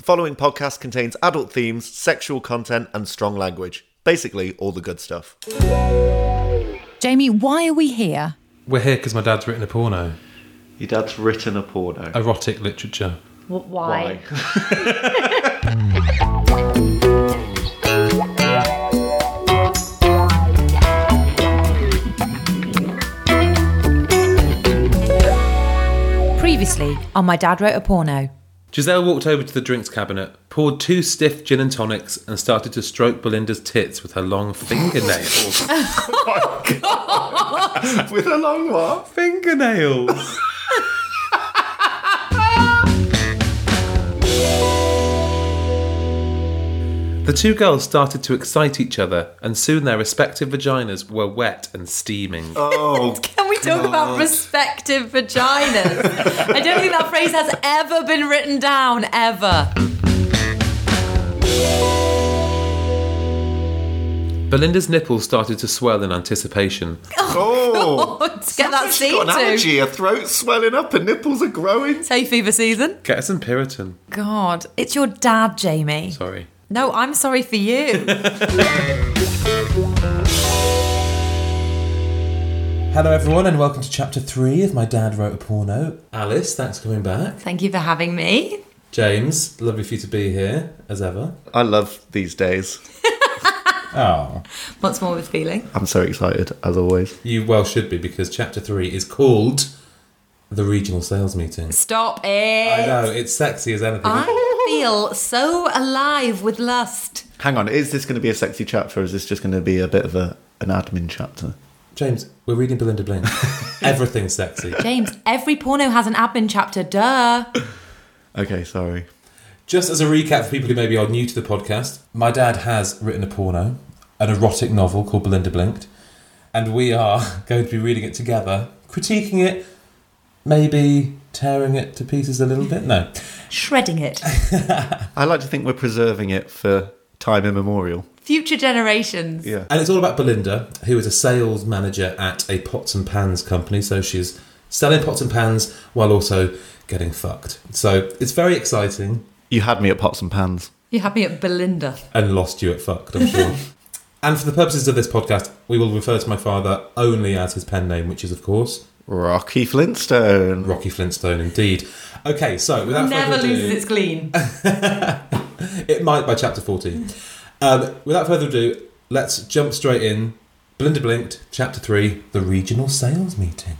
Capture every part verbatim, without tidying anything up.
following podcast contains adult themes, sexual content, and strong language. Basically, all the good stuff. Jamie, why are we here? We're here because my dad's written a porno. Your dad's written a porno. Erotic literature. W- why? Previously on My Dad Wrote a Porno. Giselle walked over to the drinks cabinet, poured two stiff gin and tonics, and started to stroke Belinda's tits with her long fingernails. Oh my God! With a long what? Fingernails. The two girls started to excite each other, and soon their respective vaginas were wet and steaming. Oh, Can we talk God. about respective vaginas? I don't think that phrase has ever been written down, ever. Belinda's nipples started to swell in anticipation. Oh! Let's get that She's scene got an too. allergy, her throat's swelling up, her nipples are growing. It's hay fever season. Get her some Piriton. God, it's your dad, Jamie. Sorry. No, I'm sorry for you. Hello everyone and welcome to chapter three of My Dad Wrote a Porno. Alice, thanks for coming back. Thank you for having me. James, lovely for you to be here, as ever. I love these days. Oh. What's more with feeling? I'm so excited, as always. You well should be, because chapter three is called The Regional Sales Meeting. Stop it. I know, it's sexy as anything. I feel so alive with lust. Hang on, is this going to be a sexy chapter, or is this just going to be a bit of a an admin chapter? James, we're reading Belinda Blink. Everything's sexy. James, every porno has an admin chapter, duh. Okay, sorry. Just as a recap for people who maybe are new to the podcast, my dad has written a porno, an erotic novel called Belinda Blinked, and we are going to be reading it together, critiquing it, maybe tearing it to pieces a little bit. No. Shredding it. I like to think we're preserving it for time immemorial. Future generations. Yeah. And it's all about Belinda, who is a sales manager at a pots and pans company, so she's selling pots and pans while also getting fucked. So it's very exciting. You had me at pots and pans. You had me at Belinda. And lost you at fucked, I'm sure. And for the purposes of this podcast, we will refer to my father only as his pen name, which is, of course, Rocky Flintstone. Rocky Flintstone, indeed. Okay, so without Never further ado, loses its clean. it might by chapter fourteen. Um, without further ado, let's jump straight in. Belinda Blinked, chapter three, The Regional Sales Meeting.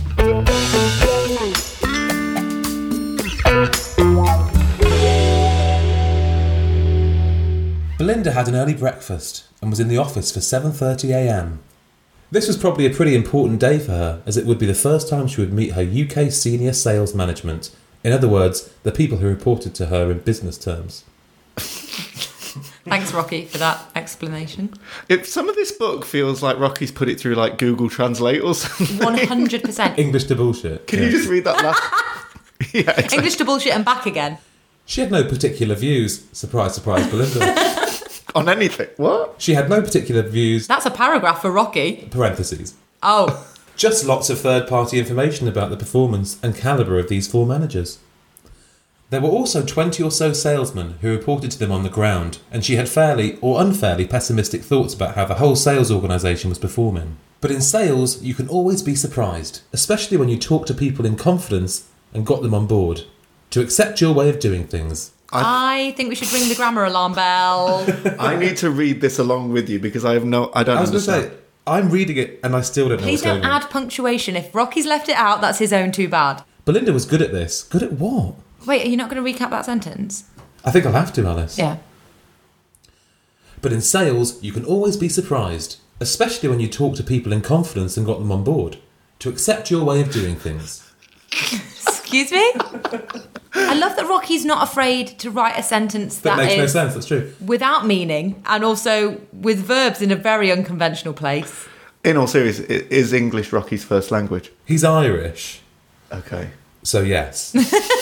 Belinda had an early breakfast and was in the office for seven thirty a m. This was probably a pretty important day for her, as it would be the first time she would meet her U K senior sales management. In other words, the people who reported to her in business terms. Thanks, Rocky, for that explanation. If some of this book feels like Rocky's put it through like Google Translate or something. one hundred percent. English to bullshit. Can Yeah. you just read that last? Yeah, exactly. English to bullshit and back again. She had no particular views. Surprise, surprise, Belinda. On anything. What? She had no particular views, That's a paragraph for Rocky. parentheses. Oh, Just lots of third-party information about the performance and calibre of these four managers. There were also twenty or so salesmen who reported to them on the ground, and she had fairly or unfairly pessimistic thoughts about how the whole sales organisation was performing. But in sales, you can always be surprised, especially when you talk to people in confidence and got them on board, to accept your way of doing things. I think we should ring the grammar alarm bell. I need to read this along with you because I have no. I don't I was going to understand. say, I'm reading it and I still don't know Please what's going don't on. add punctuation. If Rocky's left it out, that's his own too bad. Belinda was good at this. Good at what? Wait, are you not going to recap that sentence? I think I'll have to, Alice. Yeah. But in sales, you can always be surprised, especially when you talk to people in confidence and got them on board, to accept your way of doing things. Excuse me? I love that Rocky's not afraid to write a sentence That, that makes no is sense, that's true. without meaning and also with verbs in a very unconventional place. In all seriousness, i- is English Rocky's first language? He's Irish, Okay. so yes.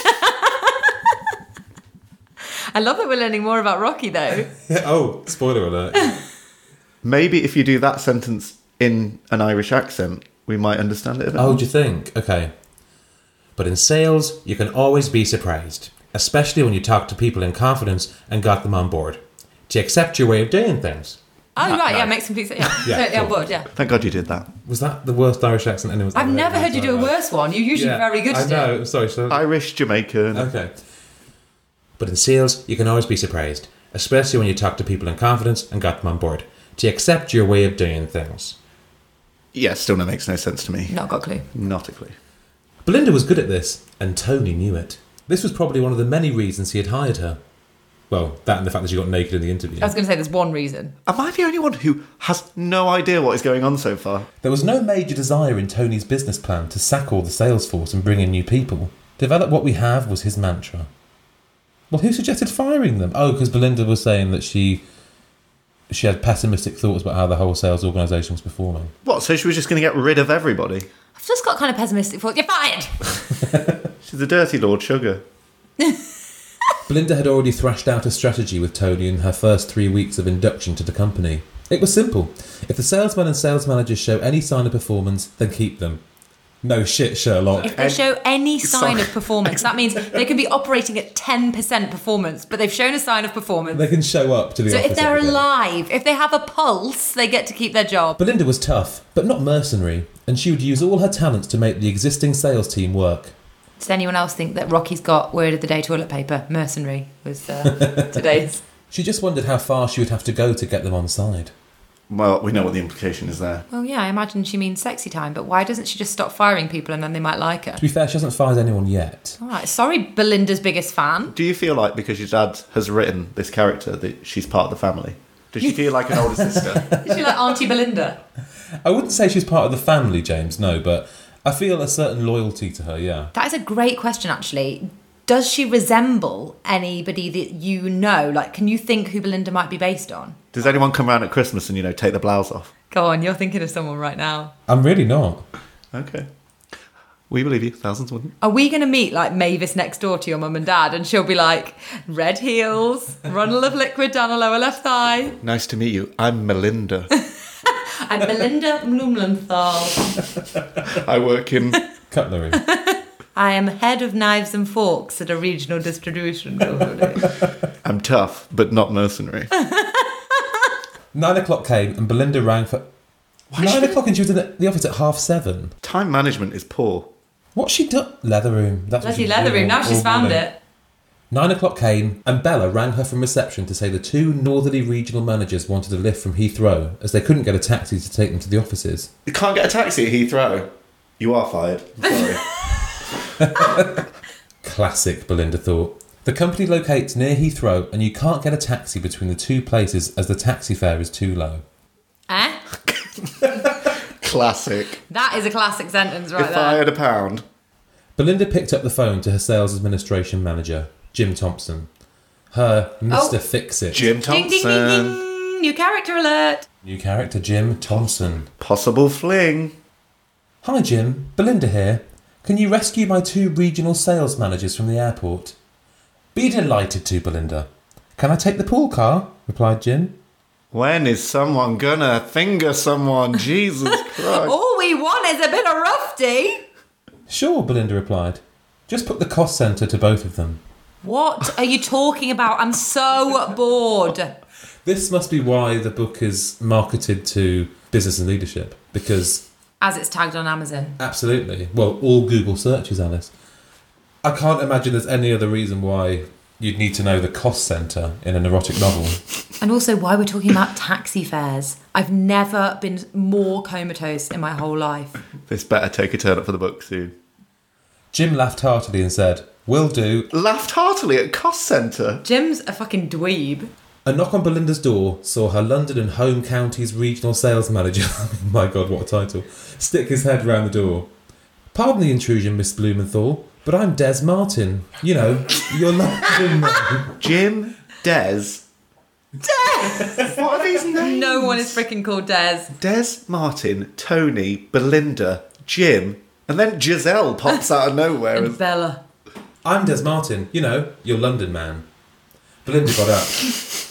I love that we're learning more about Rocky, though. Oh, spoiler alert. Maybe if you do that sentence in an Irish accent, we might understand it a bit Oh, more. do you think? Okay. But in sales, you can always be surprised, especially when you talk to people in confidence and got them on board. Do you accept your way of doing things? Oh, No, right, no. yeah, makes complete sense. Yeah, Yeah, totally on cool. board, yeah. Thank God you did that. Was that the worst Irish accent anyone's I've ever never heard you do a Sorry. worse one. You're usually Yeah, very good I at know, it. I'm sorry. So... Irish, Jamaican. Okay. But in sales, you can always be surprised, especially when you talk to people in confidence and got them on board. Do you accept your way of doing things? Yeah, still no makes no sense to me. Not got a clue. Not a clue. Belinda was good at this, and Tony knew it. This was probably one of the many reasons he had hired her. Well, that and the fact that she got naked in the interview. I was going to say there's one reason. Am I the only one who has no idea what is going on so far? There was no major desire in Tony's business plan to sack all the sales force and bring in new people. Develop what we have was his mantra. Well, who suggested firing them? Oh, because Belinda was saying that she she had pessimistic thoughts about how the whole sales organisation was performing. What, so she was just going to get rid of everybody? I've just got kind of pessimistic thoughts. You're fired! She's a dirty Lord Sugar. Belinda had already thrashed out a strategy with Tony in her first three weeks of induction to the company. It was simple. If the salesmen and sales managers show any sign of performance, then keep them. No shit, Sherlock. If they And- show any sign Sorry. of performance, that means they can be operating at ten percent performance, but they've shown a sign of performance. They can show up to the So office if they're every day. alive, if they have a pulse, they get to keep their job. Belinda was tough, but not mercenary, and she would use all her talents to make the existing sales team work. Does anyone else think that Rocky's got word of the day toilet paper? Mercenary was uh, today's. She just wondered how far she would have to go to get them on side. Well, we know what the implication is there. Well, yeah, I imagine she means sexy time, but why doesn't she just stop firing people and then they might like her? To be fair, she hasn't fired anyone yet. All right, sorry, Belinda's biggest fan. Do you feel like because your dad has written this character that she's part of the family? Does she feel like an older sister? Is she like Auntie Belinda? I wouldn't say she's part of the family, James, no, but I feel a certain loyalty to her, yeah. That is a great question, actually. Does she resemble anybody that you know? Like, can you think who Belinda might be based on? Does anyone come around at Christmas and, you know, take the blouse off? Go on, you're thinking of someone right now. I'm really not. Okay. We believe you. Thousands wouldn't. Are we going to meet, like, Mavis next door to your mum and dad, and she'll be like, red heels, runnel of liquid down her lower left thigh? Nice to meet you. I'm Melinda. I'm Belinda Blumenthal. I work in... Cutlery. I am head of knives and forks at a regional distribution company. I'm tough, but not mercenary. Nine o'clock came and Belinda rang for... Nine should- o'clock and she was in the- the office at half seven. Time management is poor. What's she done? Leather room. That's what Bloody she's leather doing room, now all- she's all found morning. it. Nine o'clock came and Bella rang her from reception to say the two northerly regional managers wanted a lift from Heathrow as they couldn't get a taxi to take them to the offices. You can't get a taxi at Heathrow. You are fired. I'm sorry. Classic, Belinda thought. The company locates near Heathrow and you can't get a taxi between the two places as the taxi fare is too low. Eh? Classic. That is a classic sentence right If I there. had a pound. Belinda picked up the phone to her sales administration manager, Jim Thompson. Her Mister Oh. Fix-It. Jim Ding, Thompson. ding, ding, ding. New character alert. New character, Jim Thompson. Possible fling. Hi Jim, Belinda here. Can you rescue my two regional sales managers from the airport? Be delighted to, Belinda. Can I take the pool car? Replied Jim. When is someone gonna finger someone? Jesus Christ. All we want is a bit of roughy. Sure, Belinda replied. Just put the cost centre to both of them. What are you talking about? I'm so bored. This must be why the book is marketed to business and leadership, because As it's tagged on Amazon. absolutely, well, all Google searches, Alice. I can't imagine there's any other reason why you'd need to know the cost centre in an erotic novel. And also why we're talking about taxi fares. I've never been more comatose in my whole life. This better take a turn up for the book soon. Jim laughed heartily and said, "Will do." Laughed heartily at cost centre. Jim's a fucking dweeb. A knock on Belinda's door saw her London and Home Counties regional sales manager, my God, what a title, stick his head round the door. Pardon the intrusion, Miss Blumenthal, but I'm Des Martin. You know, your London man. Jim, Des. Des! What are these names? No one is freaking called Des. Des, Martin, Tony, Belinda, Jim, and then Giselle pops out of nowhere. And as- Bella. I'm Des Martin. You know, your London man. Belinda got up.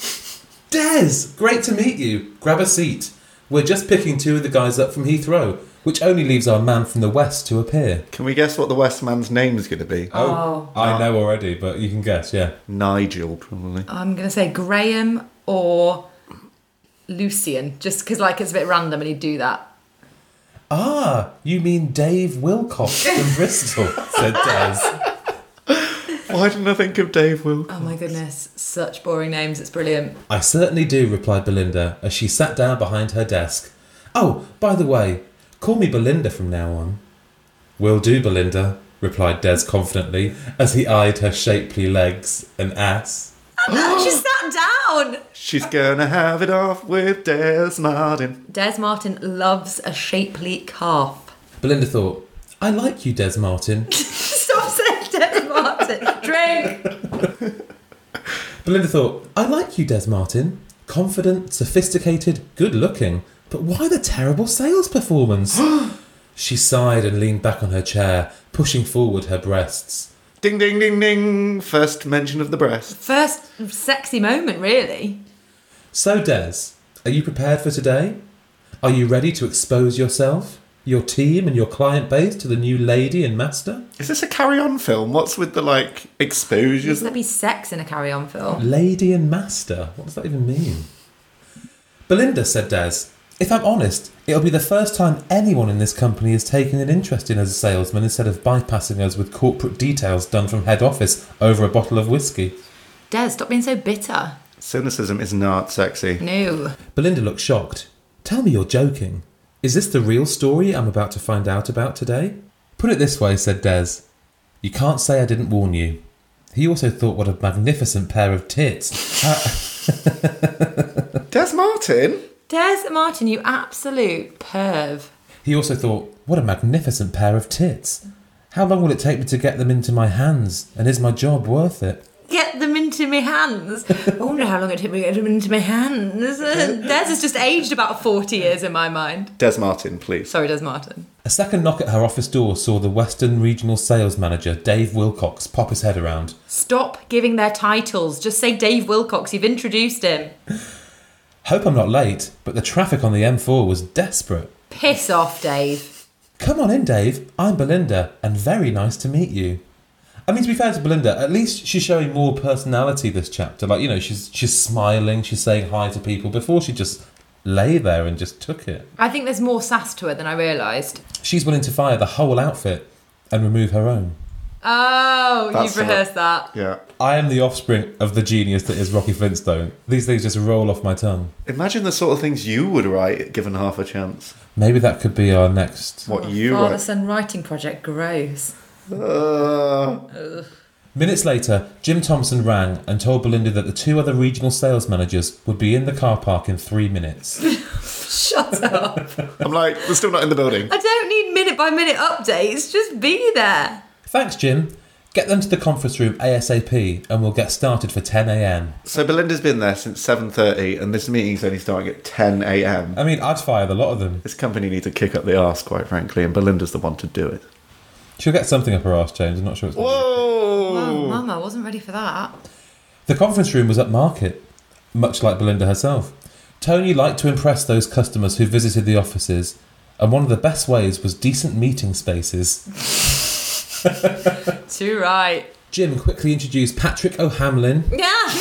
Des! Great to meet you. Grab a seat. We're just picking two of the guys up from Heathrow. which only leaves our man from the west to appear. Can we guess what the West man's name is going to be? Oh. I know already, but you can guess, yeah. Nigel, probably. I'm going to say Graham or Lucian, just because like it's a bit random and he'd do that. Ah, you mean Dave Wilcox from Bristol, said Des. Why didn't I think of Dave Wilcox? Oh my goodness, such boring names, it's brilliant. I certainly do, replied Belinda, as she sat down behind her desk. Oh, by the way, call me Belinda from now on. Will do, Belinda, replied Des confidently, as he eyed her shapely legs and ass. She sat down! She's gonna have it off with Des Martin. Des Martin loves a shapely calf. Belinda thought, I like you, Des Martin. Stop saying Des Martin. Drink! Belinda thought, I like you, Des Martin. Confident, sophisticated, good-looking. But why the terrible sales performance? She sighed and leaned back on her chair, pushing forward her breasts. Ding, ding, ding, ding. First mention of the breast. First sexy moment, really. So, Des, are you prepared for today? Are you ready to expose yourself, your team and your client base to the new lady and master? Is this a carry-on film? What's with the, like, exposures? Doesn't there be sex in a carry-on film? Lady and master? What does that even mean? Belinda, said Des, if I'm honest, it'll be the first time anyone in this company has taken an interest in us as a salesman instead of bypassing us with corporate details done from head office over a bottle of whiskey. Des, stop being so bitter. Cynicism is not sexy. No. Belinda looked shocked. Tell me you're joking. Is this the real story I'm about to find out about today? Put it this way, said Des. You can't say I didn't warn you. He also thought what a magnificent pair of tits. Des Martin? Des Martin, you absolute perv. He also thought, what a magnificent pair of tits. How long will it take me to get them into my hands? And is my job worth it? Get them into my hands. I wonder how long it took me to get them into my hands. Des has just aged about forty years in my mind. Des Martin, please. Sorry, Des Martin. A second knock at her office door saw the Western Regional Sales Manager, Dave Wilcox, pop his head around. Stop giving their titles. Just say Dave Wilcox. You've introduced him. Hope I'm not late, but the traffic on the M four was desperate. Piss off, Dave. Come on in, Dave. I'm Belinda, and very nice to meet you. I mean, to be fair to Belinda, at least she's showing more personality this chapter. Like, you know, she's she's smiling, she's saying hi to people before she just lay there and just took it. I think there's more sass to her than I realised. She's willing to fire the whole outfit and remove her own. Oh, That's you've rehearsed that. Yeah. I am the offspring of the genius that is Rocky Flintstone. These things just roll off my tongue. Imagine the sort of things you would write given half a chance. Maybe that could be our next... What you Father write. son writing project gross. Uh, Minutes later, Jim Thompson rang and told Belinda that the two other regional sales managers would be in the car park in three minutes. Shut up. I'm like, we're still not in the building. I don't need minute by minute updates. Just be there. Thanks, Jim. Get them to the conference room ASAP and we'll get started for ten a.m. So Belinda's been there since seven thirty and this meeting's only starting at ten a.m. I mean, I'd fire the lot of them. This company needs a kick up the arse, quite frankly, and Belinda's the one to do it. She'll get something up her arse, James. I'm not sure it's... Whoa! Oh, Mama, I wasn't ready for that. The conference room was upmarket, much like Belinda herself. Tony liked to impress those customers who visited the offices, and one of the best ways was decent meeting spaces. Too right. Jim quickly introduced Patrick O'Hamlin. Yeah.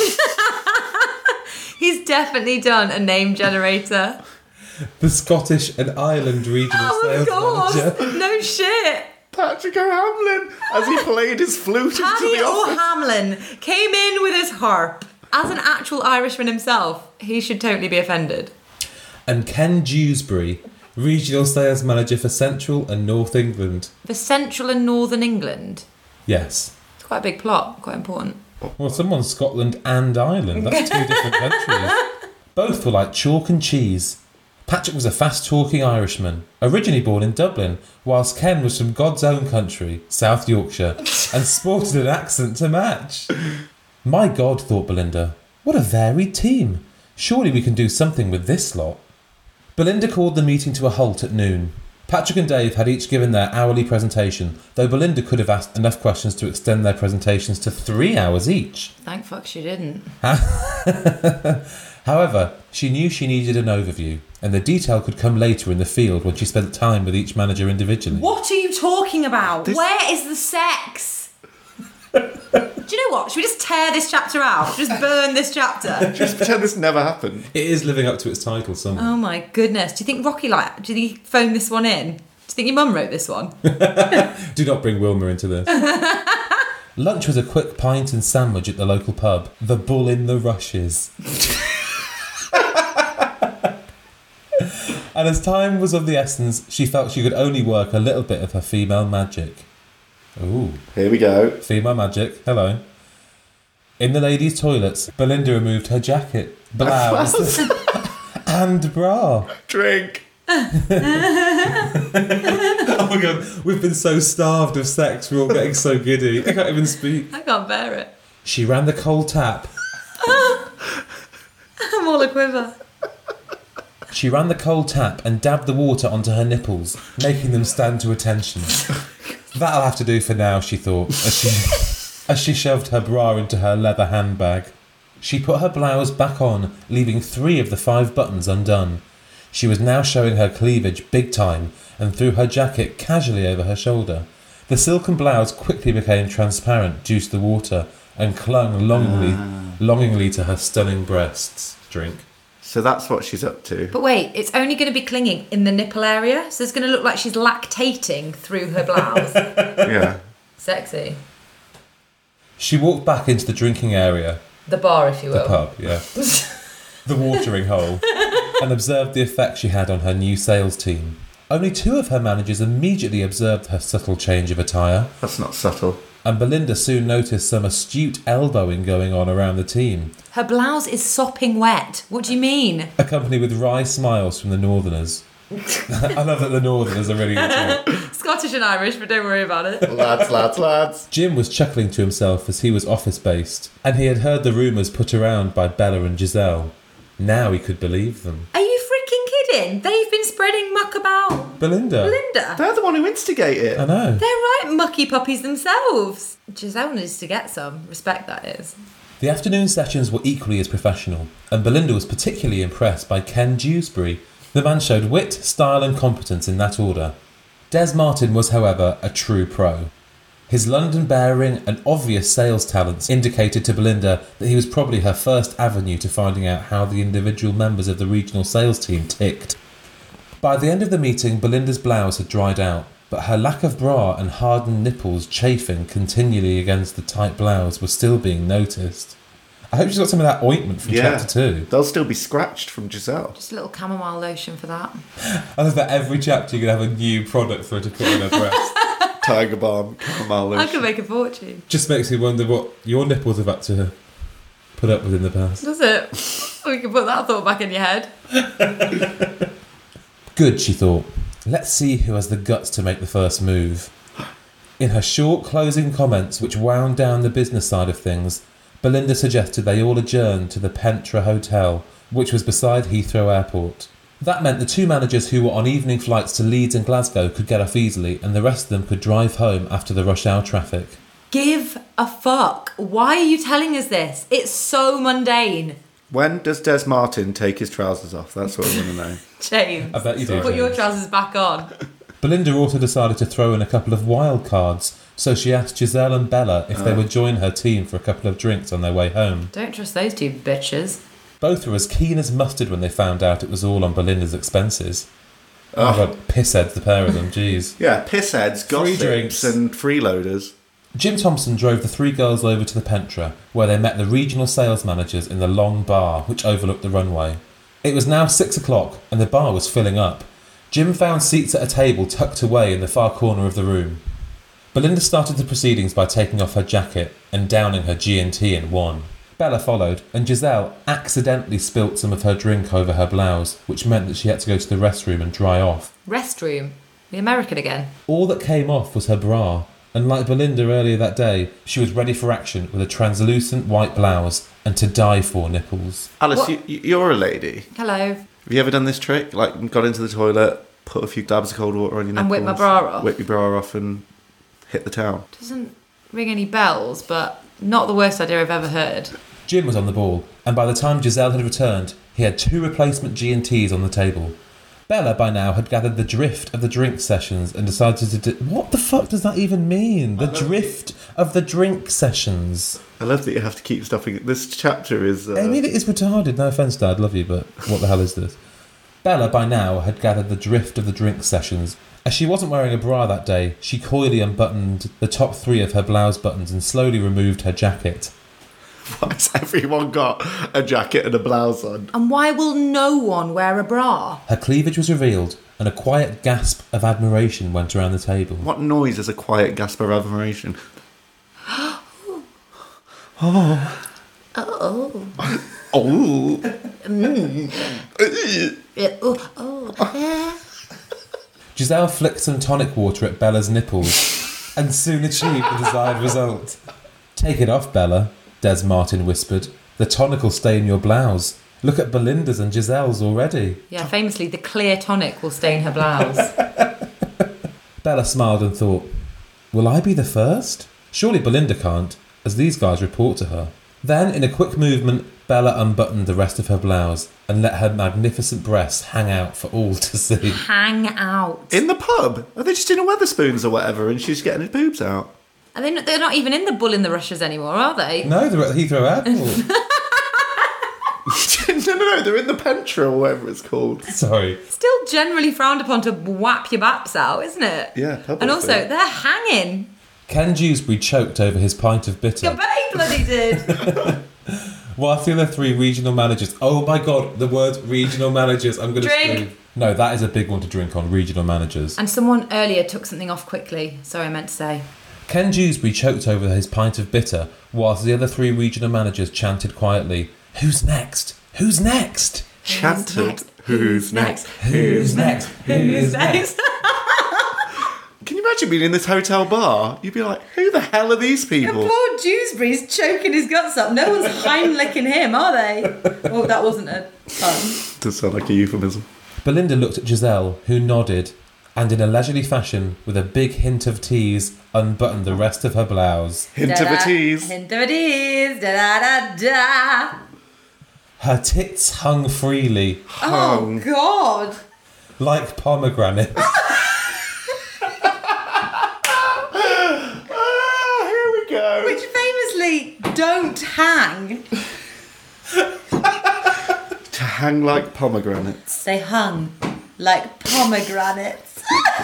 He's definitely done a name generator. The Scottish and Ireland regional Oh, sales of course. manager. No shit. Patrick O'Hamlin, as he played his flute into Paddy the office. O'Hamlin came in with his harp. As an actual Irishman himself, he should totally be offended. And Ken Dewsbury, regional sales manager for Central and North England. For Central and Northern England. Yes. It's quite a big plot, quite important. Well, someone's Scotland and Ireland. That's two different countries. Both were like chalk and cheese. Patrick was a fast-talking Irishman, originally born in Dublin, whilst Ken was from God's own country, South Yorkshire, and sported an accent to match. My God, thought Belinda, what a varied team. Surely we can do something with this lot. Belinda called the meeting to a halt at noon. Patrick and Dave had each given their hourly presentation, though Belinda could have asked enough questions to extend their presentations to three hours each. Thank fuck she didn't. However, she knew she needed an overview, and the detail could come later in the field when she spent time with each manager individually. What are you talking about? This- Where is the sex? Do you know what? Should we just tear this chapter out? Just burn this chapter? Just pretend this never happened. It is living up to its title somehow. Oh my goodness. Do you think Rocky, like, do you think he phoned this one in? Do you think your mum wrote this one? Do not bring Wilma into this. Lunch was a quick pint and sandwich at the local pub, the Bull in the Rushes. And as time was of the essence, she felt she could only work a little bit of her female magic. Ooh. Here we go. Female magic. Hello. In the ladies' toilets, Belinda removed her jacket, blouse, and bra. Drink. Oh my god, we've been so starved of sex, we're all getting so giddy. I can't even speak. I can't bear it. She ran the cold tap. I'm all a quiver. She ran the cold tap and dabbed the water onto her nipples, making them stand to attention. That'll have to do for now, she thought, as she, as she shoved her bra into her leather handbag. She put her blouse back on, leaving three of the five buttons undone. She was now showing her cleavage big time and threw her jacket casually over her shoulder. The silken blouse quickly became transparent due to the water and clung longingly, Ah. longingly to her stunning breasts. Drink. So that's what she's up to. But wait, it's only going to be clinging in the nipple area, so it's going to look like she's lactating through her blouse. Yeah. Sexy. She walked back into the drinking area, The bar, if you the will. pub, yeah, the watering hole, and observed the effect she had on her new sales team. Only two of her managers immediately observed her subtle change of attire, That's not subtle. and Belinda soon noticed some astute elbowing going on around the team, Her blouse is sopping wet. What do you mean? accompanied with wry smiles from the Northerners. I love that the Northerners are really into it. Scottish and Irish, but don't worry about it. Lads, lads, lads. Jim was chuckling to himself as he was office-based, and he had heard the rumours put around by Bella and Giselle. Now he could believe them. Are you freaking kidding? They've been spreading muck about Belinda. Belinda. They're the one who instigated it. I know. They're right mucky puppies themselves. Giselle needs to get some. Respect, that is. The afternoon sessions were equally as professional, and Belinda was particularly impressed by Ken Dewsbury. The man showed wit, style and competence in that order. Des Martin was, however, a true pro. His London bearing and obvious sales talents indicated to Belinda that he was probably her first avenue to finding out how the individual members of the regional sales team ticked. By the end of the meeting, Belinda's blouse had dried out, but her lack of bra and hardened nipples chafing continually against the tight blouse was still being noticed. I hope she's got some of that ointment from Yeah. chapter two. They'll still be scratched from Giselle. Just a little chamomile lotion for that. I love that every chapter you're going to have a new product for her to put on her breast. Tiger Balm, chamomile I lotion. could make a fortune. Just makes me wonder what your nipples have had to put up with in the past. Does it? We can put that thought back in your head. Good, she thought. Let's see who has the guts to make the first move. In her short closing comments, which wound down the business side of things, Belinda suggested they all adjourn to the Pentra Hotel, which was beside Heathrow Airport. That meant the two managers who were on evening flights to Leeds and Glasgow could get off easily, and the rest of them could drive home after the rush hour traffic. Give a fuck. Why are you telling us this? It's so mundane. When does Des Martin take his trousers off? That's what I want to know. James. I bet you do. Put your James. trousers back on. Belinda also decided to throw in a couple of wild cards, so she asked Giselle and Bella if they would join her team for a couple of drinks on their way home. Don't trust those two bitches. Both were as keen as mustard when they found out it was all on Belinda's expenses. Oh, my God, pissheads, the pair of them, jeez. Yeah, pissheads, Free gossips, drinks. and freeloaders. Jim Thompson drove the three girls over to the Pentra, where they met the regional sales managers in the long bar which overlooked the runway. It was now six o'clock, and the bar was filling up. Jim found seats at a table tucked away in the far corner of the room. Belinda started the proceedings by taking off her jacket and downing her G and T in one. Bella followed, and Giselle accidentally spilt some of her drink over her blouse, which meant that she had to go to the restroom and dry off. Restroom. The American again. All that came off was her bra, and like Belinda earlier that day, she was ready for action with a translucent white blouse and to die for nipples. Alice, What? you, you're a lady. Hello. Have you ever done this trick? Like, got into the toilet, put a few dabs of cold water on your nipples. And whip my bra off. Whip your bra off and hit the town. Doesn't ring any bells, but not the worst idea I've ever heard. Jim was on the ball, and by the time Giselle had returned, he had two replacement G and Ts on the table. Bella, by now, had gathered the drift of the drink sessions and decided to do... What the fuck does that even mean? The drift of the drink sessions. I love that you have to keep stuffing... This chapter is... Uh... I mean, it is retarded. No offence, Dad. Love you, but what the hell is this? Bella, by now, had gathered the drift of the drink sessions. As she wasn't wearing a bra that day, she coyly unbuttoned the top three of her blouse buttons and slowly removed her jacket. Why has everyone got a jacket and a blouse on? And why will no one wear a bra? Her cleavage was revealed, and a quiet gasp of admiration went around the table. What noise is a quiet gasp of admiration? Oh. Oh. Oh. Oh. Mm. oh. Oh. Giselle flicked some tonic water at Bella's nipples and soon achieved the desired result. Take it off, Bella, Des Martin whispered. The tonic will stay in your blouse. Look at Belinda's and Giselle's already. Yeah, famously, the clear tonic will stain her blouse. Bella smiled and thought, will I be the first? Surely Belinda can't, as these guys report to her. Then, in a quick movement, Bella unbuttoned the rest of her blouse and let her magnificent breasts hang out for all to see. Hang out. In the pub? Are they just in a Weatherspoons or whatever and she's getting her boobs out? Are they not, they're not even in the Bull in the Rushes anymore, are they? No, they're at Heathrow Airport. no, no, no, they're in the Pentra or whatever it's called. Sorry. Still generally frowned upon to whap your baps out, isn't it? Yeah, public And also, thing. they're hanging. Ken Dewsbury choked over his pint of bitter. I bet he bloody did. Whilst the other three regional managers... Oh my God, the word regional managers. I'm going to Drink. scream. No, that is a big one to drink on, regional managers. And someone earlier took something off quickly. Sorry, I meant to say. Ken Dewsbury choked over his pint of bitter, whilst the other three regional managers chanted quietly, Who's next? Who's next? Chanted. Who's next? Who's next? Who's next? Can you imagine being in this hotel bar? You'd be like, who the hell are these people? Poor Dewsbury's choking his guts up. No one's Heimlicking him, are they? Oh, that wasn't a pun. Does sound like a euphemism. Belinda looked at Giselle, who nodded, and in a leisurely fashion, with a big hint of tease, unbuttoned the rest of her blouse. Hint of a tease. Hint of a tease. Da da da da. Her tits hung freely, Hung. Oh, God. like pomegranates. Ah, here we go. Which famously don't hang. To hang like pomegranates. They hung like pomegranates.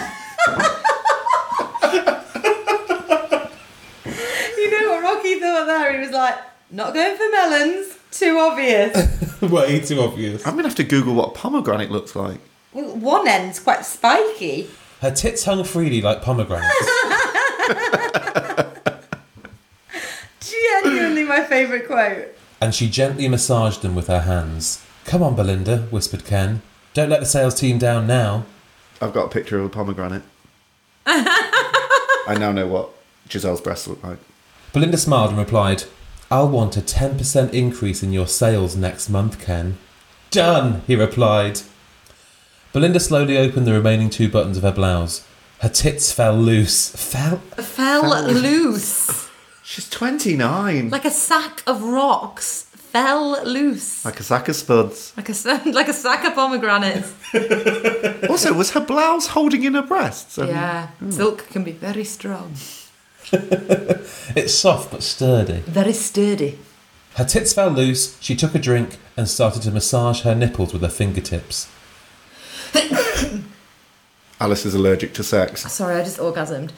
You know what Rocky thought there? He was like, not going for melons. Too obvious. Way too obvious. I'm going to have to Google what pomegranate looks like. Well, one end's quite spiky. Her tits hung freely like pomegranates. Genuinely my favourite quote. And she gently massaged them with her hands. Come on, Belinda, whispered Ken. Don't let the sales team down now. I've got a picture of a pomegranate. I now know what Giselle's breasts look like. Belinda smiled and replied, I'll want a ten percent increase in your sales next month, Ken. Done, he replied. Belinda slowly opened the remaining two buttons of her blouse. Her tits fell loose. Fell? Fell, Fell loose. She's twenty-nine. Like a sack of rocks. Fell loose. Like a sack of spuds. Like a, sa- like a sack of pomegranates. Also, was her blouse holding in her breasts? I mean, Yeah. Silk can be very strong. It's soft but sturdy. Very sturdy. Her tits fell loose, she took a drink and started to massage her nipples with her fingertips. Alice is allergic to sex. Sorry, I just orgasmed.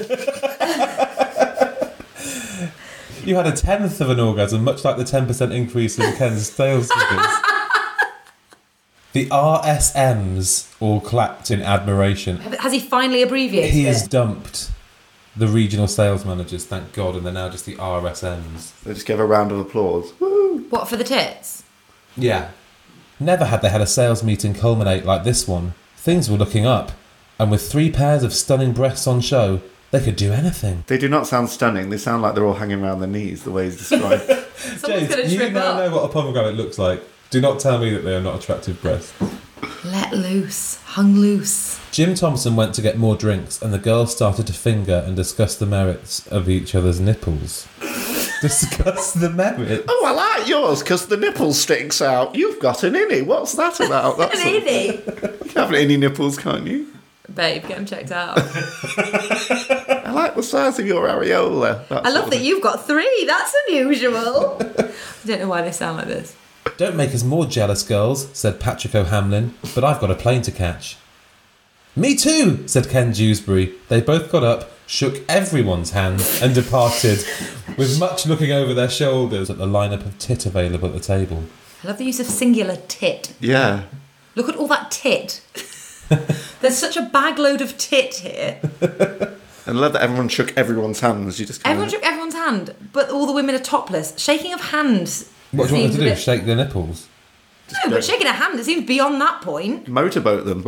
You had a tenth of an orgasm, much like the ten percent increase in Ken's sales figures. The R S Ms all clapped in admiration. Has he finally abbreviated He it? has dumped the regional sales managers, thank God, and they're now just the R S Ms. They just gave a round of applause. Woo! What, for the tits? Yeah. Never had they had a sales meeting culminate like this one. Things were looking up, and with three pairs of stunning breasts on show, they could do anything. They do not sound stunning. They sound like they're all hanging around their knees, the way he's described. Someone's going to you trip now up. know what a pomegranate looks like. Do not tell me that they are not attractive breasts. Let loose. Hung loose. Jim Thompson went to get more drinks and the girls started to finger and discuss the merits of each other's nipples. Discuss the merits? Oh, I like yours because the nipple sticks out. You've got an innie. What's that about? That's An innie? You can have an innie nipples, can't you? Babe, get them checked out. I like the size of your areola. I love that you've got three. That's unusual. I don't know why they sound like this. Don't make us more jealous, girls, said Patrick O'Hamlin, but I've got a plane to catch. Me too, said Ken Dewsbury. They both got up, shook everyone's hand, and departed, with much looking over their shoulders at the lineup of tit available at the table. I love the use of singular tit. Yeah. Look at all that tit. There's such a bag load of tit here. And I love that everyone shook everyone's hands. You just kinda... Everyone shook everyone's hand, but all the women are topless. Shaking of hands. What do you want seems them to a do? bit- Shake their nipples? No, but shaking a hand, it seems beyond that point. motorboat them.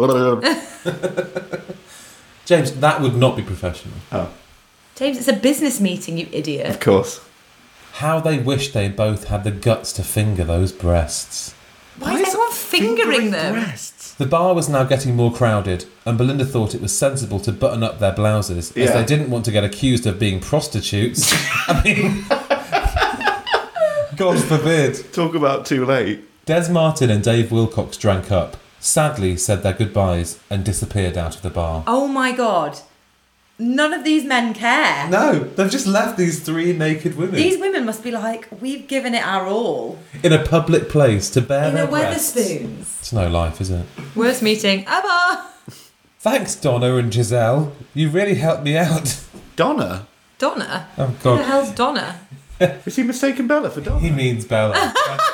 James, that would not be professional. Oh, James, it's a business meeting, you idiot. of course. How they wish they both had the guts to finger those breasts. Why is everyone fingering them? breasts? The bar was now getting more crowded, and Belinda thought it was sensible to button up their blouses, as Yeah. they didn't want to get accused of being prostitutes. I mean, God forbid. Talk about too late. Des Martin and Dave Wilcox drank up, sadly said their goodbyes, and disappeared out of the bar. Oh my god. None of these men care. No, they've just left these three naked women These women must be like, we've given it our all. in a public place to bare In their a breasts. Weatherspoons. It's no life, is it? Worst meeting ever. Thanks, Donna and Giselle. You really helped me out. Donna? Donna? Oh, Who the God. hell's Donna? Is he mistaken Bella for Donna? He means Bella.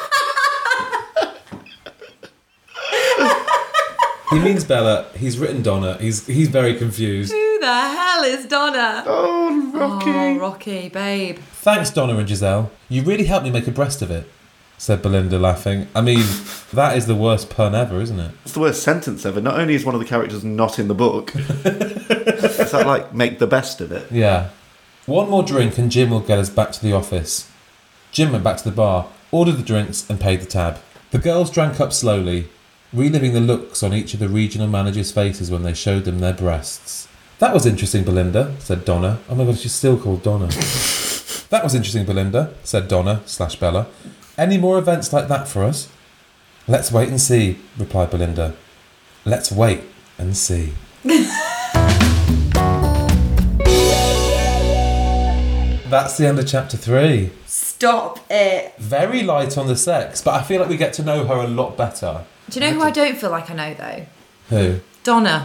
He means Bella. He's written Donna. He's he's very confused. Who the hell is Donna? Oh, Rocky. Oh, Rocky, babe. Thanks, Donna and Giselle. You really helped me make a breast of it, said Belinda, laughing. I mean, that is the worst pun ever, isn't it? It's the worst sentence ever. Not only is one of the characters not in the book, it's that, like, make the best of it. Yeah. One more drink and Jim will get us back to the office. Jim went back to the bar, ordered the drinks and paid the tab. The girls drank up slowly, reliving the looks on each of the regional managers' faces when they showed them their breasts. That was interesting, Belinda, said Donna. Oh my God, she's still called Donna. That was interesting, Belinda, said Donna slash Bella. Any more events like that for us? Let's wait and see, replied Belinda. Let's wait and see. That's the end of chapter three. Stop it. Very light on the sex, but I feel like we get to know her a lot better. Do you know who I don't feel like I know, though? Who? Donna.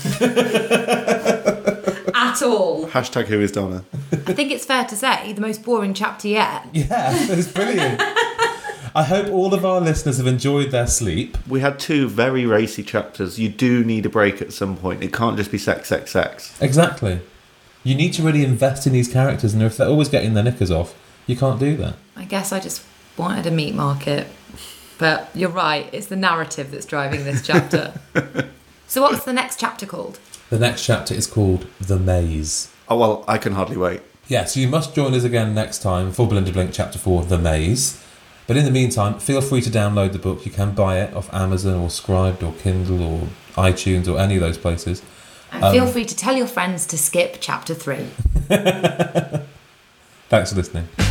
At all. Hashtag who is Donna? I think it's fair to say the most boring chapter yet. Yeah, it's brilliant. I hope all of our listeners have enjoyed their sleep. We had two very racy chapters. You do need a break at some point. It can't just be sex, sex, sex. Exactly. You need to really invest in these characters, and if they're always getting their knickers off, you can't do that. I guess I just wanted a meat market. But you're right, it's the narrative that's driving this chapter. So what's the next chapter called? The next chapter is called The Maze. Oh, well, I can hardly wait. Yeah, so you must join us again next time for Belinda Blink Chapter four, The Maze. But in the meantime, feel free to download the book. You can buy it off Amazon or Scribd or Kindle or iTunes or any of those places. And Um, feel free to tell your friends to skip chapter three. Thanks for listening.